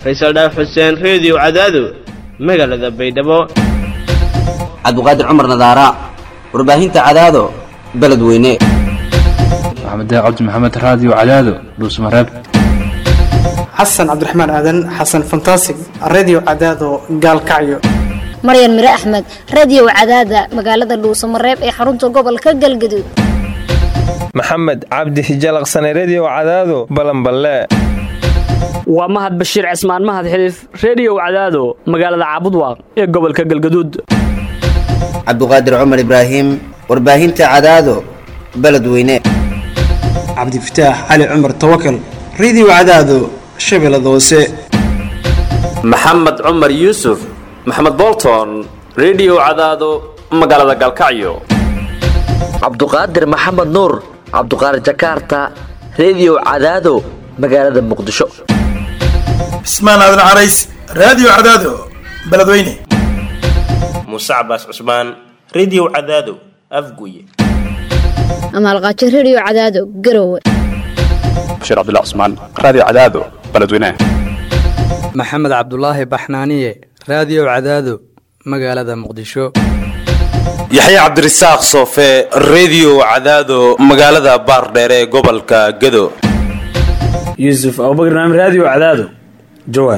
Faysal Dhaaf Xuseen Radio Cadaado magaalada Baydhabo Cabduqaadir Cumar Nadaara warbaahinta Cadaado beledweyne Maxamed Cabdi Maxamed Radio Cadaado Dhuusmareeb Xasan Cabdiraxmaan Aadan Xasan Fantastic Radio Cadaado Gaalkacyo Maryan Mire Axmed Radio Cadaada magaalada Dhuusmareeb ee xarunta gobolka Galgaduud Maxamed Cabdi Hijalaqsan Radio Cadaado Balanballe waa Mahad Bashiir Cismaan Mahad Xiliif Radio Cadaado magaalada Caabudwaaq ee gobolka Galgaduud Cabduqaadir Cumar Ibraahim warbaahinta Cadaado beledweyne Cabdi Fataax Ali Cumar Tawakkal Radio Cadaado Shabeellada Hoose Maxamed Cumar Yuusuf Maxamed Bolton Radio Cadaado magaalada Galkacyo Cabduqaadir Maxamed Nuur Cabduqaadir Jakarta Radio Cadaado magaalada Muqdisho Ismaan Aadan Carays Radio Cadaado beledweyne Musa Abbas Usman Radio Cadaado Afguye Amal Qaaji Radio Cadaado Garowe Bashir Abdullah Usman Radio Cadaado beledweyne Maxamed Cabdullaahi Baxnaaniye Radio Cadaado magaalada Muqdisho Yaxya Cabdirasaaq Soofe Radio Cadaado magaalada Baardheere ee gobolka Gado Yusuf Abubakar Naam Radio Cadaado Jowhar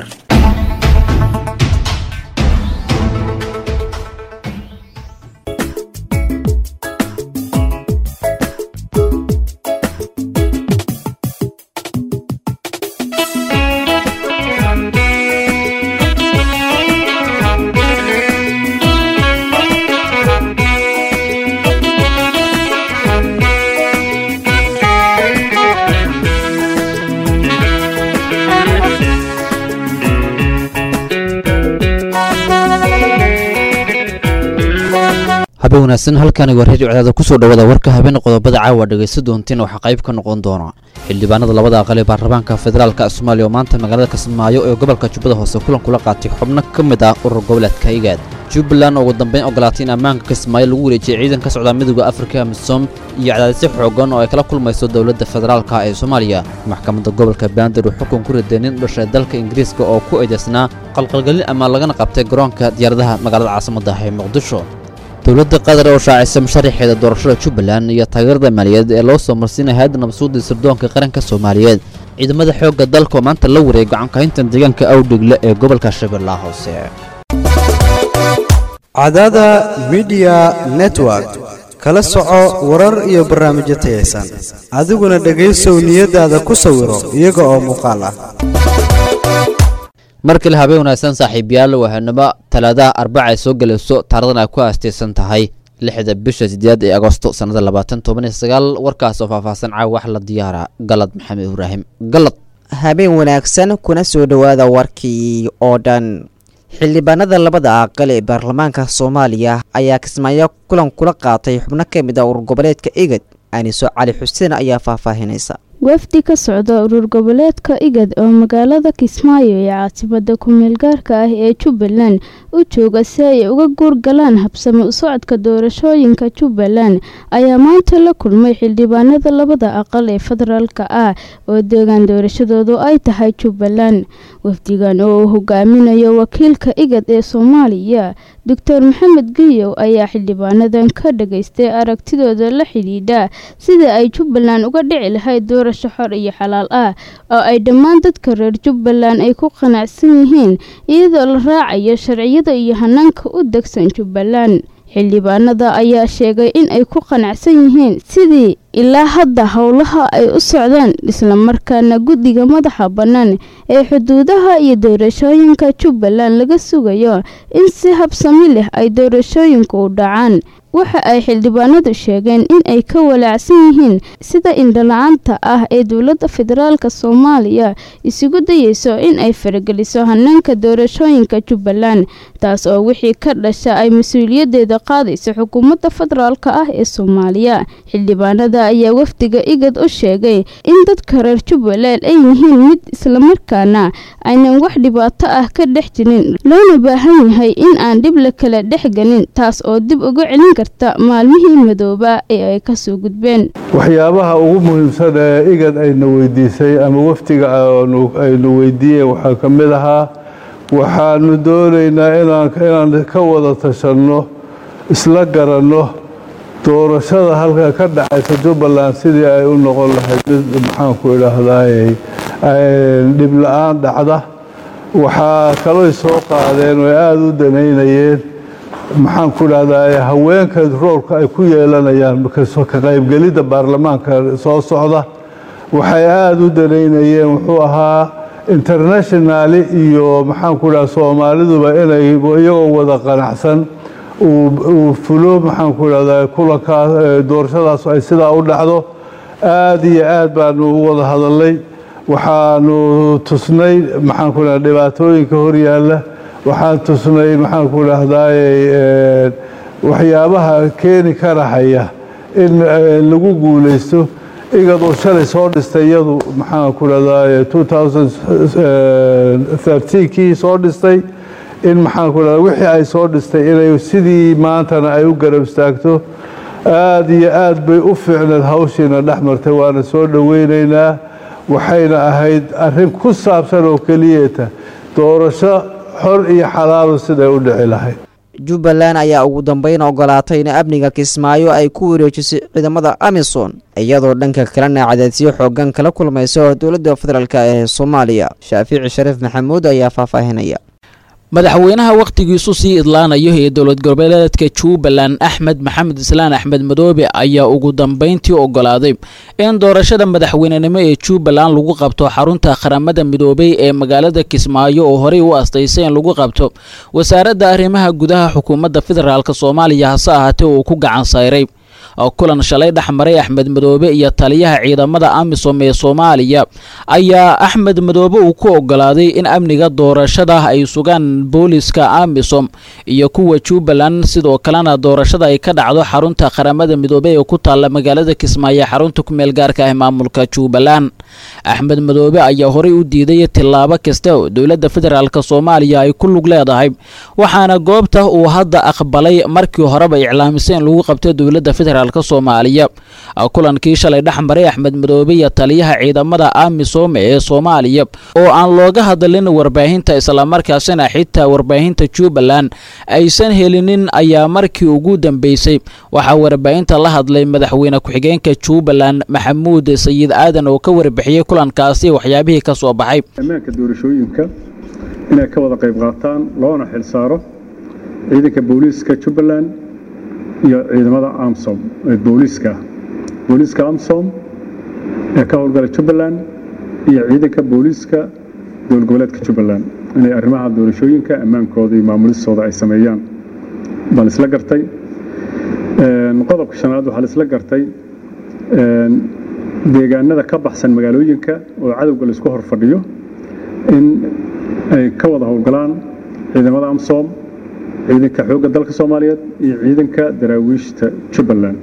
habeen wanaagsan halkan waa Radio Cadaado ku soo dhawaada warka habeen qodobada caawa dhageysan doontiin waxa qayb ka noqon doona xildhibaanada labada aqal ee baarlamaanka federaalka Soomaaliya oo maanta magaalada Kismaayo ee gobolka Jubbada Hoose kulan kula qaatay xubno kamid ah urur goboleedka IGAD Jubbaland ugu dambeyn ogolaatay in ammaanka Kismaayo lagu wareejiyay ciidan ka socda midowga Afrika AMISOM iyo cadaadis xooggan oo ay kala kulmayso dawladda federaalka ee Soomaaliya maxkamadda gobolka Bandir oo xukun ku riday nin dhashay dalka Ingiriiska oo ku eedeysnaa qalqalgelin ama lagana qabtay garoonka diyaaradaha magaalada caasimadda ee Muqdisho dawladda Qatar oo shaacisay musharaxeeda doorashada Jubbaland iyo taageerada maaliyadeed ee loo soo marsiinay hay'adda nabadsuudda sirdoonka qaranka Soomaaliyeed ciidamada xoogga dalka maanta la wareegay gacan ka hinta deegaanka Awdhigle ee gobolka Shabeellaha Hoose Cadaada Media Network kala soco warar iyo barnaamijyo tayeysan adiguna dhageyso niyadaada ku sawiro iyaga oo muuqaal ah markii la habeen wanaagsan saaxiibayaal wahanaba talaada Arbaca soo galayso taariikhdan ay ku aastaysan tahay 6 bisha 8 ee Agoosto sanada 2019 warkaas oo faahfaahsan caaw wax la diyaara Galad Maxamed Ibraahim Galad habeen wanaagsan kuna soo dhawaada warkii oo dhan xildhibaanada labada aqal ee baarlamaanka Soomaaliya ayaa Kismaayo kulan kula qaatay xubno kamid ah urur goboleedka IGAD Aniso Cali Xuseen ayaa faahfaahinaysa wafdi ka socda urur goboleedka IGAD oo magaalada Kismaayo ee caasimadda ku meel gaarka ah ee Jubbaland u jooga si ay uga guurgalaan habsami u socodka doorashooyinka Jubbaland ayaa maanta la kulmay xildhibaanada labada aqal ee federaalka ah oo deegaan doorashadoodu ay tahay Jubbaland wafdigan oo hogaaminayo wakiilka IGAD ee Soomaaliya Dr. Maxamed Giyow ayaa xildhibaanadan ka dhageystay aragtidooda la xidhiidha sida ay Jubbaland uga dhici lahayd doorasho xor iyo xalaal ah oo ay dhammaan dadka reer Jubbaland ay ku qanacsan yihiin iyadoo la raacayo sharciyada iyo hanaanka u degsan Jubbaland xildhibaanada ayaa sheegay in ay ku qanacsan yihiin sidii ilaa hadda howlaha ay u socdaan isla markaana guddiga madaxa bannaan ee xuduudaha iyo doorashooyinka Jubbaland laga sugayo in si habsami leh ay doorashooyinku u dhacaan waxa ay xildhibaanadu sheegeen in ay ka walaacsan yihiin sida indhala'aanta ah ee dawladda federaalka Soomaaliya isugu dayayso in ay farageliso hanaanka doorashooyinka Jubbaland taas oo wixii ka dhasha ay mas'uuliyadeeda qaadayso xukuumadda federaalka ah ee Soomaaliya xildhibaanada ayaa wafdiga IGAD u sheegay in dadka reer Jubbaland ay yihiin mid isla markaana aynan wax dhibaato ah ka dhex jirin loona baahan yahay in aan dib la kala dhex galin taas oo dib uga celin karta maalmihii madooba ee ay kasoo gudbeen. waxyaabaha ugu muhiimsan ee igad ayna weydiisay ama waftiga aynu weydiiyeen waxaa ka mid ahaa waxaanu doonaynaa inaan ka wada tashanno isla garanno doorashada halka ka dhacaysa Jubbaland sidii ay u noqon lahayd mid maxaan ku idhaahdaa dhib la'aan dhacda. waxaa kaloo soo qaadeen oo aad u danaynayeen maxaan ku idhaahdaa haweenka roolka ay ku yeelanayaan ka qaybgelidda baarlamaanka soo socda. waxay aad u danaynayeen wuxuu ahaa internationally iyo maxaan ku idhaahdaa Soomaaliduba inay iyagoo wada qanacsan uu fulo maxaan ku idhaahdaa kulanka doorashadaas ay sidaa u dhacdo. aad iyo aad baanu wada hadalnay waxaanu tusnay maxaan ku idhaahdaa dhibaatooyinka hor yaalla waxaan tusnay maxaan ku idhaahdaa waxyaabaha keeni karahaya in lagu guulaysto. iyadoo shalay soo dhistay iyadu maxaan ku idhaahdaa 2013 kii soo dhistay in maxaan ku idhaahdaa wixii ay soo dhistay inay sidii maantana ay u garab istaagto. aad iyo aad bay u fiicneed hawshiina dhex martay waana soo dhoweynaynaa. waxayna ahayd arrin ku saabsan oo keliyata doorasho xor iyo xalaalo siday u dhici lahayd. Jubbaland ayaa ugu dambeyn ogolaatay in amniga Kismaayo ay ku wareejisay ciidamada AMISOM iyadoo dhanka kalena cadaadisyo xoogan kala kulmayso dowladda federaalka ee Soomaaliya. Shaafici Sharif Maxamuud ayaa faahfaahinaya. madaxweynaha waqtigiisu sii idlaanayo ee dowlad goboleedka Jubbaland Axmed Maxamed Islaan Axmed Madoobe ayaa ugu dambeyntii ogolaaday in doorashada madaxweynenimo ee Jubbaland lagu qabto xarunta qaramada midoobay ee magaalada Kismaayo oo horey u astaysay in lagu qabto wasaaradda arrimaha gudaha xukuumadda federaalka Soomaaliya hase ahaatee uu ku gacan sayray. kulan shalay dhaxmaray Axmed Madoobe iyo taliyaha ciidamada AMISOM ee Soomaaliya ayaa Axmed Madoobe uu ku ogolaaday in amniga doorashada ay sugaan booliska AMISOM iyo kuwa Jubbaland sidoo kalena doorashada ay ka dhacdo xarunta qaramada midoobay ee ku taala magaalada Kismaayo xarunta ku meel gaarka ah maamulka Jubbaland. Axmed Madoobe ayaa horey u diiday tilaabo kasta oo dowladda federaalka Soomaaliya ay ku lug leedahay waxaana goobta uu hadda aqbalay markii horeba iclaamisay in lagu qabto dowladda federaalka Soomaaliya. kulankii shalay dhaxmaray Axmed Madoobe iyo taliyaha ciidamada AMISOM ee Soomaaliya oo aan looga hadalin warbaahinta isla markaasina xitaa warbaahinta Jubbaland aysan helinin ayaa markii ugu dambeysay waxa warbaahinta la hadlay madaxweyne ku-xigeenka Jubbaland Maxamuud Sayid Aadan oo ka warbixiyay kulankaasi waxyaabihii ka soo baxay. ammaanka doorashooyinka inay ka wada qayb qaataan loona xil saaro ciidanka booliiska Jubbaland iyo ciidamada AMISOM ee booliiska AMISOM ee ka howlgala Jubbaland iyo ciidanka booliiska dowlad goboleedka Jubbaland inay arrimaha doorashooyinka ammaankooda iyo maamulistooda ay sameeyaan baan isla gartay. qodobka shanaad waxaa la isla gartay deegaanada ka baxsan magaalooyinka oo cadowga la isku horfadhiyo in ay ka wada howlgalaan ciidamada AMISOM ciidanka xoogga dalka Soomaaliyeed iyo ciidanka daraawiishta Jubbaland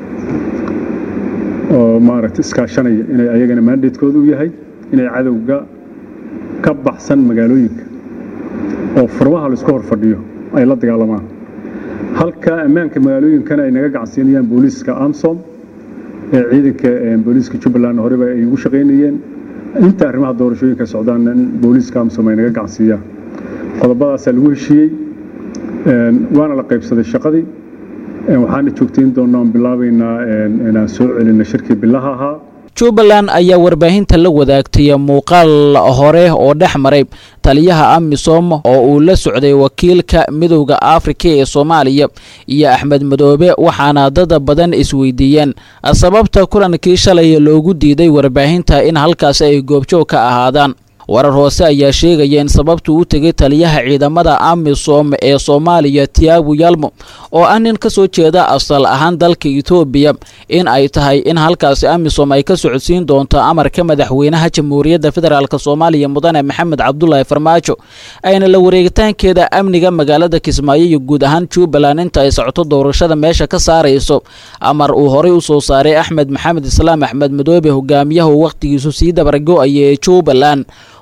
oo maaragtay iskaashanaya inay ayagana mandatekoodu u yahay inay cadowga ka baxsan magaalooyinka oo furmaha la isku horfadhiyo ay la dagaalamaan. halka ammaanka magaalooyinkana ay naga gacansiinayaan booliiska AMISOM ee ciidanka booliiska Jubbaland horeba ay ugu shaqeynayeen inta arrimaha doorashooyinka socdaan booliiska AMISOM ay naga gacansiiyaan. qodobadaas lagu heshiiyey waana la qaybsaday shaqadii waxaana joogtayn doonaa bilaabaynaa inaan soo celinno shirkii bilaha ahaa. Jubbaland ayaa warbaahinta la wadaagtay muuqaal hore oo dhaxmaray taliyaha AMISOM oo uu la socday wakiilka midowga Afrika ee Soomaaliya iyo Axmed Madoobe waxaana dad badan isweydiiyeen sababta kulankii shalay loogu diiday warbaahinta in halkaas ay goobjoog ka ahaadaan. warar hoose ayaa sheegaya in sababtu u tagay taliyaha ciidamada AMISOM ee Soomaaliya Tiago Yalmo oo ah nin ka soo jeeda asal ahaan dalka Itoobiya in ay tahay in halkaas AMISOM ay ka socodsiin doonto amarka madaxweynaha Jamhuuriyadda Federaalka Soomaaliya Mudane Maxamed Cabdullaahi Farmaajo ayna la wareegitaankeeda amniga magaalada Kismaayo iyo guud ahaan Jubbaland inta ay socoto doorashada meesha ka saarayso amar uu horey u soo saaray Axmed Maxamed Islaam Axmed Madoobe hogaamiyaha waqtigiisu sii dabargo ay Jubbaland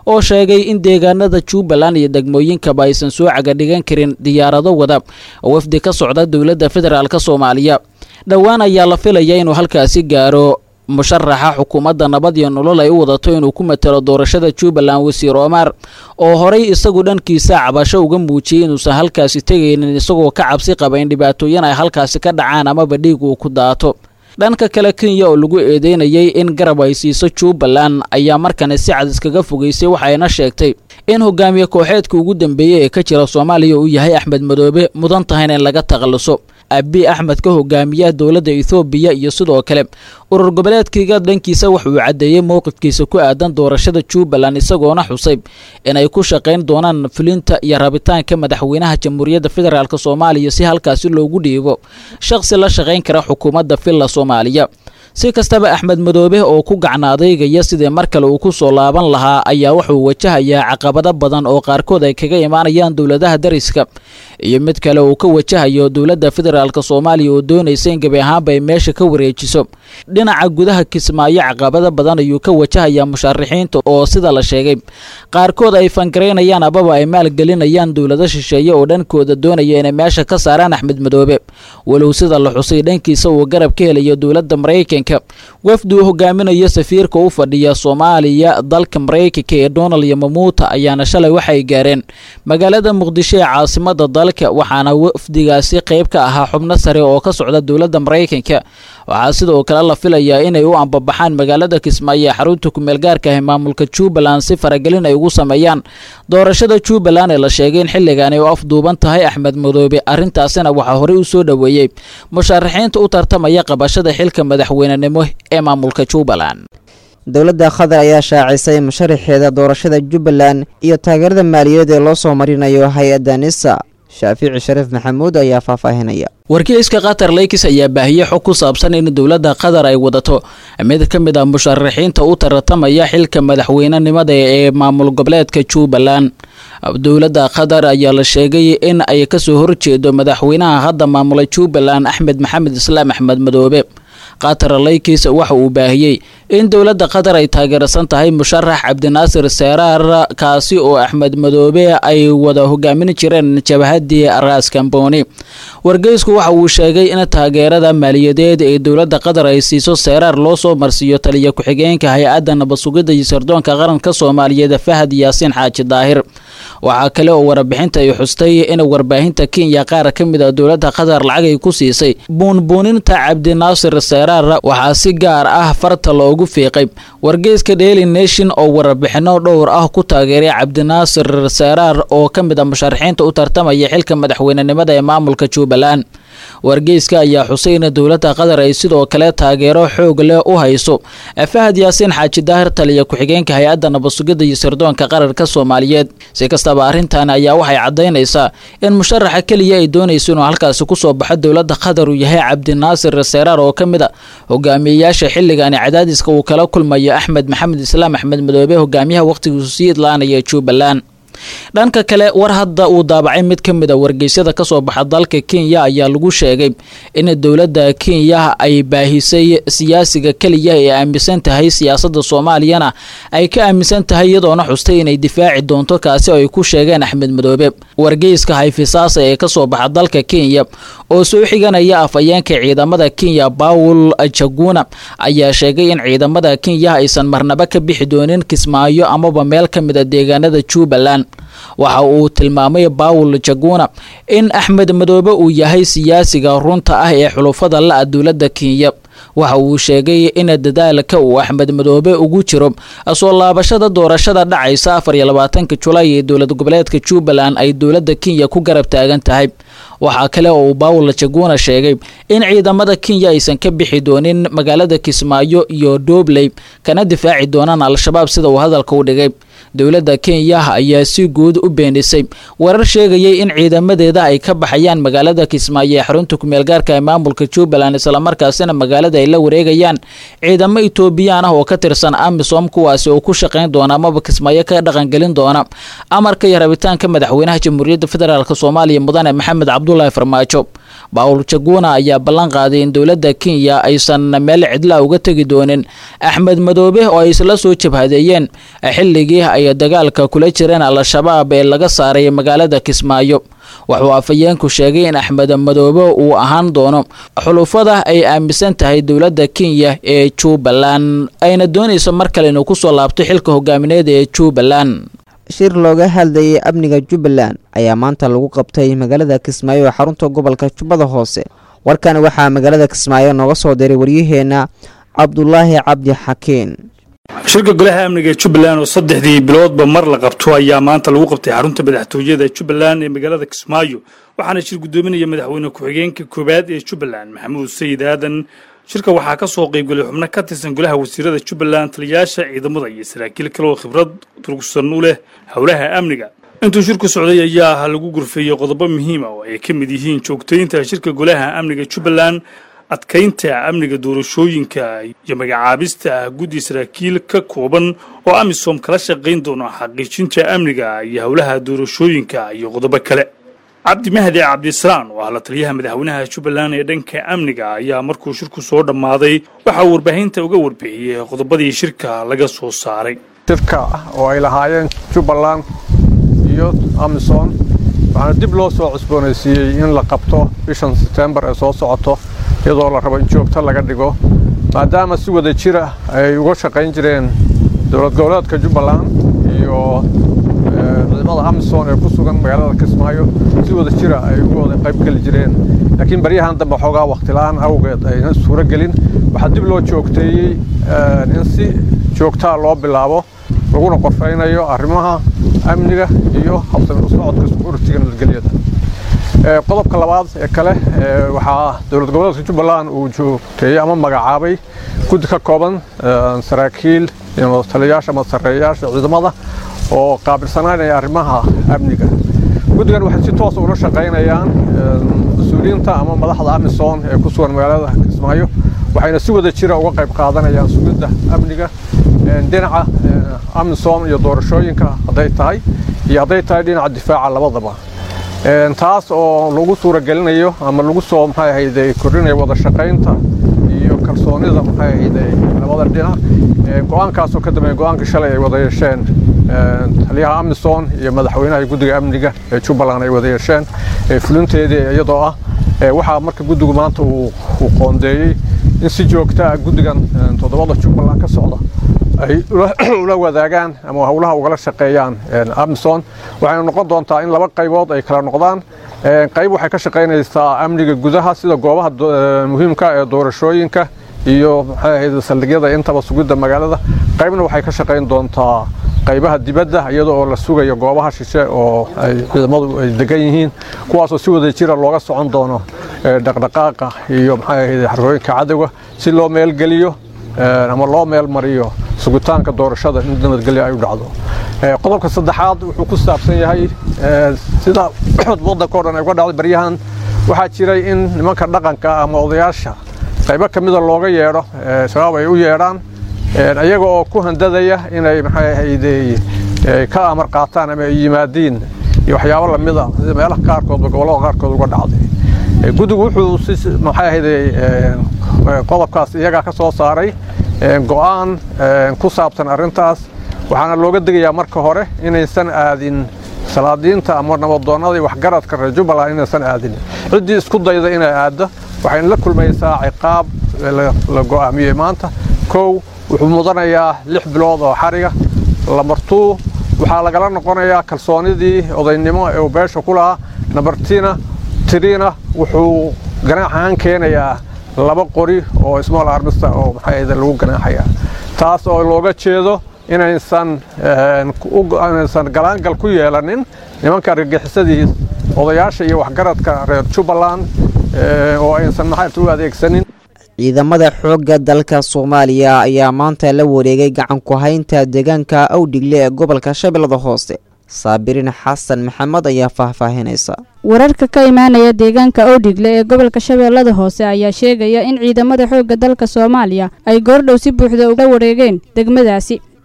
oo sheegay in deegaanada jubbaland iyo degmooyinkaba aysan soo cagadhigan karin diyaarado wada wafdi ka socda dowladda federaalk soomaaliya. dhowaan ayaa la filaya inuu halkaasi gaaro musharaxa xukuumadda nabad iyo nolol ay u wadato inuu ku matalo doorashada jubbaland wasiir Omar oo horay isagu dhankiisa cabasho uga muujiyay inuusan halkaasi tegaynin isagoo ka cabsi qaba in dhibaatooyin ay halkaasi ka dhacaan amaba dhiig uu ku daato. dhanka kale Kenya oo lagu eedeynayay in garab ay siiso Jubbaland ayaa markan si cad iskaga fogeysay waxayna sheegtay in hogaamiye kooxeedka ugu dambeeyay ee ka jira Soomaaliya uu yahay Axmed Madoobe mudan tahayna in laga taqaluso. Abiy Ahmed ka hogaamiyaha dowladda Ethiopia iyo sidoo kale urur goboleedkiisa dhankiisa wuxuu cadeeyay mowqifkiisa ku aadan doorashada Jubbaland isagoona xusay inay ku shaqeyn doonaan fulinta iyo rabitaanka madaxweynaha Jamhuuriyadda Federaalka Soomaaliya si halkaasi loogu dhiibo shakhsi la shaqeyn kara xukuumadda filla Soomaaliya. si kastaba Axmed Madoobe oo ku gacnaadayga sidii mar kale uu ku soo laaban lahaa ayaa wuxuu wajahayaa caqabado badan oo qaarkood ay kaga imaanayaan dowladaha dariska iyo mid kale uu ka wajahayo dowladda federaalka Soomaaliya oo doonaysa in gabi ahaanba ay meesha ka wareejiso. dhinaca gudaha Kismaayo caqabado badan ayuu ka wajahayaa musharaxiinta oo sida la sheegay qaarkood ay fangareynayaan ababa ay maalgelinayaan dowlado shisheeye oo dhankooda doonaya inay meesha ka saaraan Axmed Madoobe walow sida la xusay dhankiisa uu garab ka helayo dowladda Mareykanka. wafdu hogaaminaya safiirka u fadhiya Soomaaliya dalka Mareykanka ee Donald Yamamoto ayaana shalay waxay gaareen magaalada Muqdisho ee caasimadda dalka waxaana wafdigaasi qayb ka ahaa xubno sare oo ka socda dowladda Mareykanka. waxaa sidoo kale la filayaa inay u ambabaxaan magaalada Kismaayo ee xarunta ku meel gaarka ah maamulka Jubbaland si faragelin ay ugu sameeyaan doorashada Jubbaland ee la sheegay in xilligan ay u afduuban tahay Axmed Madoobe. arrintaasina waxaa hore u soo dhaweeyay musharaxiinta u tartamaya qabashada xilka madaxweynenimo ee maamulka Jubbaland. dowladda Qatar ayaa shaacisay musharaxeeda doorashada Jubbaland iyo taageerada maaliyadeed ee loo soo marinayo hay'adda NISA. Shaafici Sharif Maxamuud ayaa faahfaahinaya. wargeyska Qatar Lakes ayaa baahiyay xog ku saabsan in dowladda Qatar ay wadato mid ka mid ah musharaxiinta u tartamaya xilka madaxweynenimada ee maamul goboleedka Jubbaland. dowladda Qatar ayaa la sheegay in ay ka soo horjeedo madaxweynaha hadda maamula Jubbaland Axmed Maxamed Islaam Axmed Madoobe. Qatar Lakes waxa uu baahiyay in dowladda Qatar ay taageersan tahay musharax Cabdinaasir Seeraar kaasi oo Axmed Madoobe ay wada hogaamin jireen jabhadii Ras Kamboni. wargeysku waxa uu sheegay in taageerada maaliyadeed ee dowladda Qatar ay siiso Seeraar loo soo marsiyo taliya ku-xigeenka hay'adda nabad sugidda iyo sirdoonka qaranka Soomaaliyeed Fahad Yaasiin Xaaji Daahir. waxaa kale oo warbixinta ay xustay in warbaahinta Kenya qaar ka mid ah dowladda Qatar lacag ay ku siisay buunbuuninta Cabdinaasir Seeraar waxaa si gaar ah farta loogu fiiqay wargeyska Daily Nation oo warbixino dhowr ah ku taageeray Cabdinaasir Seeraar oo ka mid ah musharaxiinta u tartamaya xilka madaxweynenimada ee maamulka Jubbaland. wargeyska ayaa xusay in dowladda Qatar ay sidoo kale taageero xoog leh u hayso Fahad Yaasiin Xaaji Daahir taliya ku-xigeenka hay'adda nabad sugidda iyo sirdoonka qaranka Soomaaliyeed. si kastaba arrintan ayaa waxay cadeynaysaa in musharaxa kaliya ay doonayso inuu halkaasi ku soo baxo dowladda Qatar uu yahay Cabdinaasir Seeraar oo ka mid ah hogaamiyayaasha xilligan cadaadiska uu kala kulmayo Axmed Maxamed Islaam Axmed Madoobe hogaamiyaha waqtigiisu sii idlaanaya Jubbaland. dhanka kale war hadda uu daabacay mid ka mid ah wargeysyada ka soo baxa dalka Kenya ayaa lagu sheegay in dowladda Kenya ay baahisay siyaasiga kaliya ee aaminsan tahay siyaasadda Soomaaliyana ay ka aaminsan tahay iyadoona xustay inay difaaci doonto kaasi oo ay ku sheegeen Axmed Madoobe. wargeyska Haifisaas ee ka soo baxa dalka Kenya oo soo xiganaya afayeenka ciidamada Kenya Paul Chaguna ayaa sheegay in ciidamada Kenya aysan marnaba ka bixi doonin Kismaayo amaba meel ka mid ah deegaanada Jubbaland. waxa uu tilmaamay Paul Chaguna in Axmed Madoobe uu yahay siyaasiga runta ah ee xulufada la dowladda Kenya. waxa uu sheegay in dadaalka uu Axmed Madoobe ugu jiro soo laabashada doorashada dhacaysa 24 July ee dowlad goboleedka Jubbaland ay dowladda Kenya ku garab taagan tahay. waxa kale oo Paul Chaguna sheegay in ciidamada Kenya aysan ka bixi doonin magaalada Kismaayo iyo Dobley kana difaaci doonaan Al-Shabaab sida uu hadalka u dhigay. dowladda Kenya ayaa si guud u beenisay warar sheegayay in ciidamadeeda ay ka baxayaan magaalada Kismaayo ee xarunta ku meel gaarka ah maamulka Jubbaland isla markaasina magaalada ay la wareegayaan ciidamo Itoobiyaan ah oo ka tirsan AMISOM kuwaas oo ku shaqeyn doona amaba Kismaayo ka dhaqan gelin doona amarka iyo rabitaanka madaxweynaha Jamhuuriyadda Federaalka Soomaaliya Mudane Maxamed Cabdullaahi Farmaajo. Paul Chaguna ayaa ballan qaaday in dowladda Kenya aysan meel cidla uga tagi doonin Axmed Madoobe oo ay isla soo jabhadeeyeen xilligii ay dagaalka kula jireen Al-Shabaab ee laga saaray magaalada Kismaayo. wuxuu afayeenku sheegay in Axmed Madoobe uu ahaan doono xulufada ay aaminsan tahay dowladda Kenya ee Jubaland ayna doonayso mar kale inuu ku soo laabto xilka hogaamineed ee Jubaland. shir looga hadlayay amniga Jubaland ayaa maanta lagu qabtay magaalada Kismaayo ee xarunta gobolka Jubbada Hoose. warkan waxaa magaalada Kismaayo nooga soo diray wariyaheena Cabdullaahi Cabdi Xakiin. shirka golaha amniga Jubaland oo 3 biloodba mar la qabto ayaa maanta lagu qabtay xarunta madaxtooyada Jubaland ee magaalada Kismaayo waxaana shir gudoominaya madaxweyne ku-xigeenka koobaad ee Jubaland Maxamuud Sayid Aadan. shirka waxaa ka soo qayb galay xubno ka tirsan golaha wasiirada Jubaland, taliyayaasha ciidamada iyo saraakiil kale oo khibrad durugsan u leh howlaha amniga. intuu shirku socday ayaa lagu gurfeeyay qodobo muhiim ah oo ay ka mid yihiin joogteynta shirka golaha amniga Jubaland, adkaynta amniga doorashooyinka iyo magacaabista guddi saraakiil ka kooban oo AMISOM kala shaqayn doona xaqiijinta amniga iyo howlaha doorashooyinka iyo qodobo kale. Cabdi Mahdi Cabdislaan oo ah la taliyaha madaxweynaha Jubaland ee dhanka amniga ayaa markuu shirku soo dhamaaday waxa uu warbaahinta uga warbixiyay qodobadii shirka laga soo saaray. shirka oo ay lahaayeen Jubaland iyo AMISOM waxaana dib loo soo cusboonaysiiyay in la qabto bishan September ee soo socoto iyadoo la rabo in joogto laga dhigo maadaama si wada jir ah ay uga shaqayn jireen dowlad goboleedka Jubaland iyo ciidamada AMISOM ee ku sugan magaalada Kismaayo si wada jir ah ay uga wada qayb gali jireen laakiin bariyahan dambe xoogaa waqti la'aan awgeed ayna suura gelin waxa dib loo joogteeyay in si joogto loo bilaabo laguna qorfeynayo arrimaha amniga iyo habsami u socodka security-ga nabadgelyada. qodobka labaad ee kale waxaa dowlad goboleedka Jubaland uu joogteeyay ama magacaabay guddi ka kooban saraakiil iyo taliyayaasha ama saraakiisha ciidamada oo qaabilsanaanaya arrimaha amniga. guddigan waxay si toos ah ula shaqaynayaan mas'uuliyiinta ama madaxda AMISOM ee ku sugan magaalada Kismaayo waxayna si wada jir ah uga qayb qaadanayaan sugidda amniga dhinaca AMISOM iyo doorashooyinka haday tahay dhinaca difaaca labadaba. taas oo lagu suura gelinayo ama lagu soo kordhinayo wada shaqaynta iyo kalsoonida labada dhinac. go'aankaas oo ka dambeeyay go'aanka shalay ay wada yeesheen taliyaha AMISOM iyo madaxweynaha guddiga amniga ee Jubaland ay wada yeesheen fulinteedii iyadoo ah waxa marka guddigu maanta uu qoondeeyay in si joogto ah guddigan todobada Jubaland ka socda ay ula wadaagaan ama hawlaha uga shaqeeyaan AMISOM. waxay noqon doontaa in laba qaybood ay kala noqdaan. qayb waxay ka shaqeynaysaa amniga gudaha sida goobaha muhiimka ee doorashooyinka iyo saldhigyada intaba sugidda magaalada. qaybna waxay ka shaqeyn doontaa qaybaha dibadda iyadoo la sugayo goobaha shishe oo ay ciidamadu ay degan yihiin kuwaas oo si wada jir ah looga socon doono dhaqdhaqaaqa iyo xarooyinka cadawga si loo meel geliyo ama loo meel mariyo sugitaanka doorashada in nabadgelyo ay u dhacdo. qodobka saddexaad wuxuu ku saabsan yahay sida waddanka oo dhan ay uga dhacday baryahan waxaa jiray in nimanka dhaqanka ama odayaasha qaybo ka mid ah looga yeedho shabaab ay u yeedhaan ayaga oo ku handadaya inay ka amar qaataan ama ay yimaadiin iyo waxyaabo la mid ah sida meelaha qaarkood gobollada qaarkood uga dhacday. guddigu wuxuu qodobkaas iyaga ka soo saaray go'aan ku saabsan arrintaas waxaana looga digayaa marka hore inaysan aadin salaadiinta ama nabadoonnada iyo waxgaradka reer Jubaland inaysan aadin. ciddii isku dayda inay aaddo waxayna la kulmaysaa ciqaab la go'aamiyey maanta. kow wuxuu mudanayaa 6 bilood oo xariga. lamartuu waxaa lagala noqonayaa kalsoonidii odaynimo ee uu beesha ku lahaa. nabartiina tiriina wuxuu ganaaxaan keenayaa 2 qori oo small arms oo lagu ganaaxaya. taas oo looga jeedo inaysan galaangal ku yeelanin nimanka argagixisadii odayaasha iyo waxgaradka reer Jubaland oo aysan u adeegsanin. ciidamada xoogga dalka Soomaaliya ayaa maanta la wareegay gacan ku haynta deegaanka Awdhigle ee gobolka Shabeellada Hoose. Saabirin Xasan Maxamed ayaa faahfaahinaysa. wararka ka imaanaya deegaanka Awdhigle ee gobolka Shabeellada Hoose ayaa sheegaya in ciidamada xoogga dalka Soomaaliya ay goordhow si buuxda uga wareegeen degmadaasi.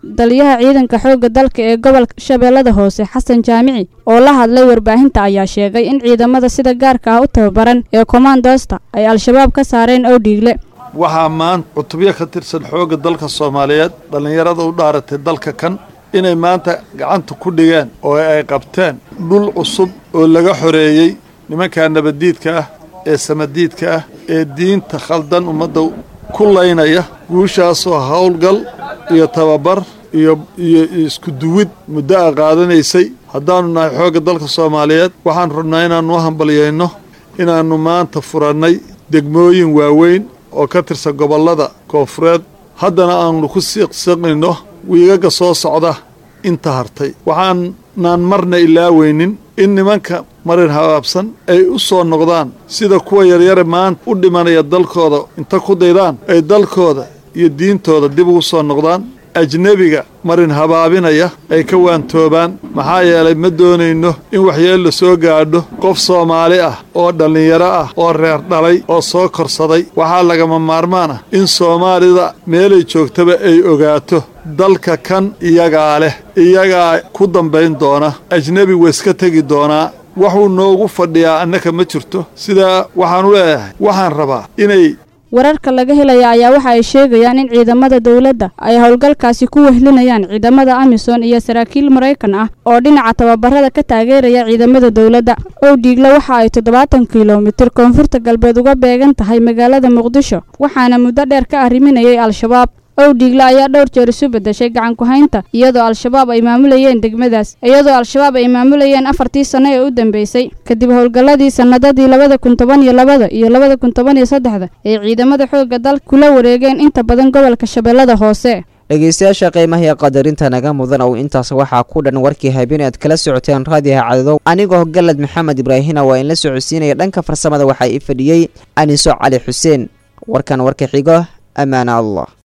taliyaha ciidanka xoogga dalka ee gobolka Shabeellada Hoose Xasan Jaamici oo la hadlay warbaahinta ayaa sheegay in ciidamada sida gaarka ah u tababaran ee commandosta ay al-shabaab ka saareen Owdhiigle. waxaa maanta cutubyo ka tirsan xoogga dalka Soomaaliyeed dhalinyarada u dhaaratay dalka kan inay maanta gacanta ku dhigeen oo ay qabteen dhul cusub oo laga xoreeyay nimanka nabadiidka ah ee samadiidka ah ee diinta khaldan ummadda ku laynaya guushaasoo howlgal iyo tababar iyo isku duwid muddo qaadanaysay haddaanu nahay xoogga dalka Soomaaliyeed waxaan rabnaa inaanu hambalyeeyno inaanu maanta furannay degmooyin waaweyn oo ka tirsan gobollada koonfureed haddana aanu ku siiqsiqnino wiigaga soo socda inta hartay waxaanan marna ilaaweynin in nimanka marin habaabsan ay u soo noqdaan sida kuwa yaryare maanta u dhimanaya dalkooda inta ku daydaan ay dalkooda iyo diintooda dib ugu soo noqdaan ajnebiga marin habaabinaya ay ka waantoobaan maxaa yeelay ma doonayno in waxyeello soo gaadho qof Soomaali ah oo dhallinyaro ah oo reer dhalay oo soo korsaday waxaa lagama maarmaan ah in Soomaalida meelay joogtaba ay ogaato dalka kan iyagaa leh iyagaa ku dambayn doona ajnebi weeska tegi doonaa wuxuu noogu fadhiyaa annaka ma jirto sidaa waxaan u leeyahay waxaan rabaa inay wararka laga helaya ayaa waxa ay sheegayaan in ciidamada dawladda ay howlgalkaasi ku wehlinayaan ciidamada Amisom iyo saraakiil Mareykan ah oo dhinaca tababarada ka taageeraya ciidamada dawladda. Owdhiigle waxa ay 70 kiiloomitir koonfurta galbeed uga beegan tahay magaalada Muqdisho waxaana muddo dheer ka arriminayay al-shabaab. Owdhiigle ayaa dhowr jeer isu bedeshay gacan ku haynta iyadoo al-shabaab ay maamulayeen degmadaas afartii sano ee u dambeysay kadib howlgaladii sanadadii 2012 iyo 2013 ee ciidamada xoogga dalka kula wareegeen inta badan gobolka Shabeellada Hoose. dhegeystayaasha qiimaha iyo qadarinta naga mudan oo intaas waxaa ku dhan warkii habeen aad kala socoteen raadiyaha Cadaado anigoo Galad Maxamed Ibraahim waa in la socodsiinaya dhanka farsamada waxa ay fadhiyay Aniso Cali Xuseen warkan warka xigo amaana Allah.